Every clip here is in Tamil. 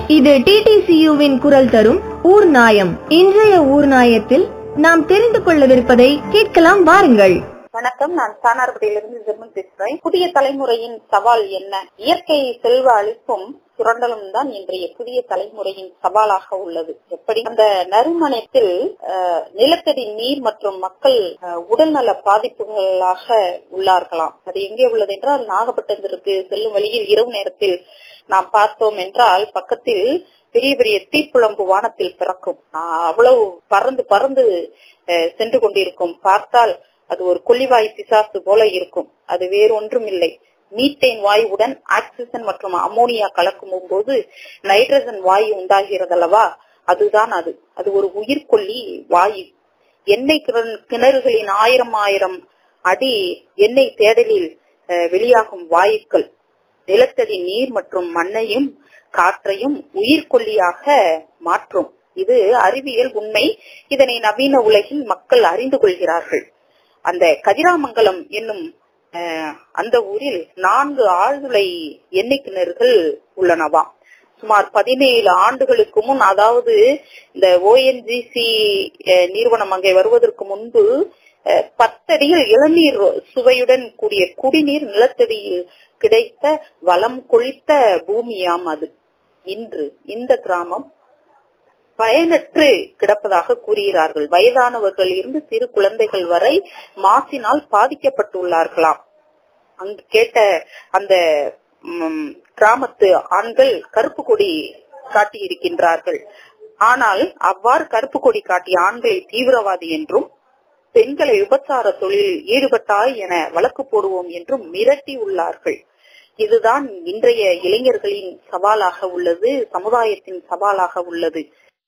இது டிடிசியுவின் குரல் தரும் ஊர் நாயம். இன்றைய ஊர் நாயத்தில் நாம் தெரிந்து கொள்ளவிருப்பதை கேட்கலாம், வாருங்கள். வணக்கம், நான் சானார்பட்டியிலிருந்து ஜெர்மன் பேசுகிறேன். புதிய தலைமுறையின் சவால் என்ன? இயற்கை செல்வ அளிப்பும் சுரண்டலும் தான் இன்றைய புதிய தலைமுறையின் சவாலாக உள்ளது. எப்படி அந்த நறுமணத்தில் நிலத்தடி நீர் மற்றும் மக்கள் உடல்நல பாதிப்புகளாக உள்ளார்களாம். அது எங்கே உள்ளது என்றால் நாகப்பட்டினத்திற்கு செல்லும் வழியில் இரவு நேரத்தில் நாம் பார்த்தோம் என்றால் பக்கத்தில் பெரிய பெரிய தீப்புழம்பு வானத்தில் பிறக்கும். அவ்வளவு பறந்து பறந்து சென்று கொண்டிருக்கும். பார்த்தால் அது ஒரு கொல்லிவாய் பிசாசு போல இருக்கும். அது வேறு ஒன்றும் இல்லை, மீத்தேன் வாயுவுடன் ஆக்சிஜன் மற்றும் அமோனியா கலக்கும் போது நைட்ரஜன் வாயு உண்டாகிறதல்லவா, அதுதான் அது. அது ஒரு உயிர்கொல்லி வாயு. எண்ணெய் கிணறுகளின் ஆயிரம் அடி எண்ணெய் தேடலில் வெளியாகும் வாயுக்கள் நிலத்தடி நீர் மற்றும் மண்ணையும் காற்றையும் உயிர்கொல்லியாக மாற்றும். இது அறிவியல் உண்மை. இதனை நவீன உலகில் மக்கள் அறிந்து கொள்கிறார்கள். அந்த கதிராமங்கலம் என்னும் அந்த ஊரில் 4 ஆழ்துளை எண்ணெய் கிணறுகள் உள்ளனவாம். சுமார் 17 ஆண்டுகளுக்கு முன், அதாவது இந்த ONGC நிறுவனம் அங்கே வருவதற்கு முன்பு 10 அடியில் இளநீர் சுவையுடன் கூடிய குடிநீர் நிலத்தடியில் கிடைத்த வளம் கொழித்த பூமியாம் அது. இன்று இந்த கிராமம் பயனற்று கிடப்பதாக கூறுகிறார்கள். வயதானவர்கள் இருந்து சிறு குழந்தைகள் வரை மாசினால் பாதிக்கப்பட்டுள்ளார்களாம். அங்கு கேட்ட அந்த கிராமத்து ஆண்கள் கருப்பு கொடி காட்டியிருக்கின்றார்கள். ஆனால் அவ்வாறு கருப்பு கொடி காட்டிய ஆண்களை தீவிரவாதி என்றும், பெண்களை விபச்சார தொழிலில் ஈடுபட்டாய் என வழக்கு போடுவோம் என்றும் மிரட்டி உள்ளார்கள். இதுதான் இன்றைய இளைஞர்களின் சவாலாக உள்ளது, சமுதாயத்தின் சவாலாக உள்ளது.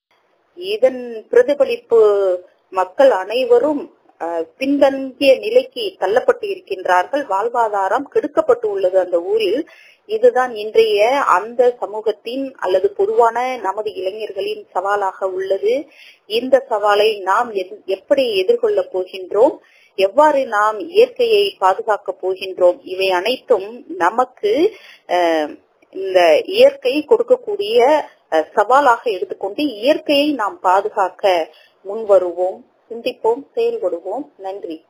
இதன் பிரதிபலிப்பு மக்கள் அனைவரும் பின்தங்கிய நிலைக்கு தள்ளப்பட்டு இருக்கின்றார்கள். வாழ்வாதாரம் கெடுக்கப்பட்டு உள்ளது அந்த ஊரில். இதுதான் இன்றைய அந்த சமூகத்தின் அல்லது பொதுவான நமது இளைஞர்களின் சவாலாக உள்ளது. இந்த சவாலை நாம் எப்படி எதிர்கொள்ள போகின்றோம், எவ்வாறு நாம் இயற்கையை பாதுகாக்க போகின்றோம், இவை அனைத்தும் நமக்கு இந்த இயற்கை கொடுக்கக்கூடிய சவாலாக எடுத்துக்கொண்டு இயற்கையை நாம் பாதுகாக்க முன்வருவோம், சிந்திப்போம், செயல்படுவோம். நன்றி.